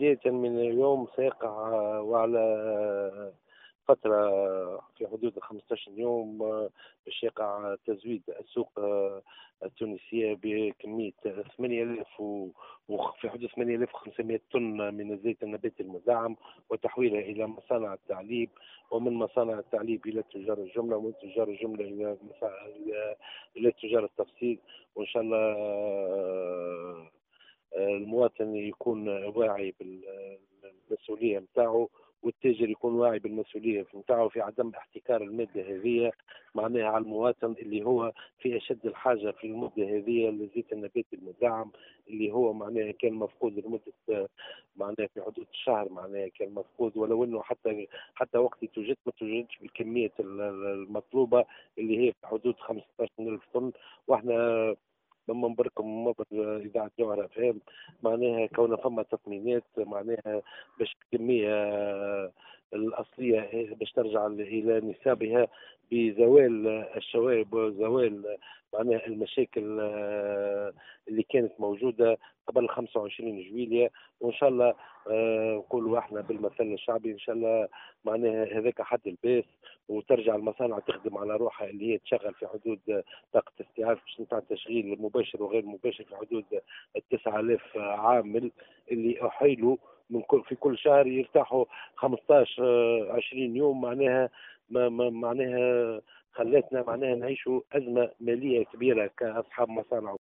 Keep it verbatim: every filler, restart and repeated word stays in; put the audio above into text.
بداية من اليوم سيقع وعلى فترة في حدود خمسة عشر يوم باش يقع تزويد السوق التونسية بكمية ثمانية آلاف و- وفي حدود ثمانية آلاف وخمسمائة طن من الزيت النباتي المدعم، وتحويله إلى مصانع التعليب، ومن مصانع التعليب إلى تجار الجملة، ومن تجار الجملة إلى مسا- إلى إلى تجار التفصيل. وإن شاء الله المواطن يكون واعي بالمسؤولية نتاعو، والتاجر يكون واعي بالمسؤولية نتاعو في عدم احتكار المادة هذه معناها على المواطن اللي هو في أشد الحاجة في المدة هذه للزيت النباتي المدعم، اللي هو معناها كان مفقود لمدة معناها في حدود الشهر، معناها كان مفقود، ولو انه حتى حتى وقت توجد ما توجدش بالكمية المطلوبة اللي هي في حدود خمسة عشر ألف طن. واحنا لما نبركم مبر اذاعه جوهره فهم معناها كون فما تطمينات معناها باش الكميه الاصليه باش ترجع الى نسابها بزوال الشوائب وزوال معناها المشاكل آه، اللي كانت موجوده قبل خمسة وعشرين جويلية. وان شاء الله آه، نقولوا احنا بالمثل الشعبي ان شاء الله معناها هذاك حد الباس، وترجع المصانع تخدم على روحها اللي هي تشغل في حدود طاقة استيعاب نتاع التشغيل مباشر وغير مباشر في حدود تسعة آلاف عامل اللي أحيلوا من كل في كل شهر يرتاحوا خمسطاش عشرين يوم. معناها ما ما معناها خلتنا معناها نعيشوا أزمة مالية كبيرة كأصحاب مصانع.